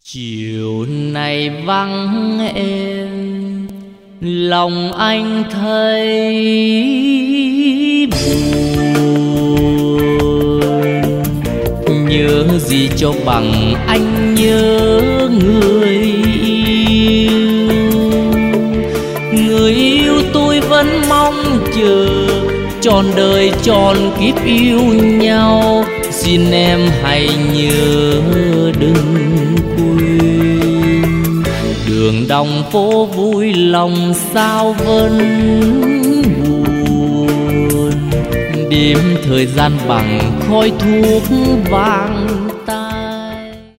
Chiều này vắng em, lòng anh thấy buồn. Nhớ gì cho bằng anh nhớ người yêu. Người yêu tôi vẫn mong chờ trọn đời trọn kiếp yêu nhau. Xin em hãy nhớ đừng quên. Đường đồng phố vui lòng sao vẫn buồn. Đêm thời gian bằng khói thuốc vàng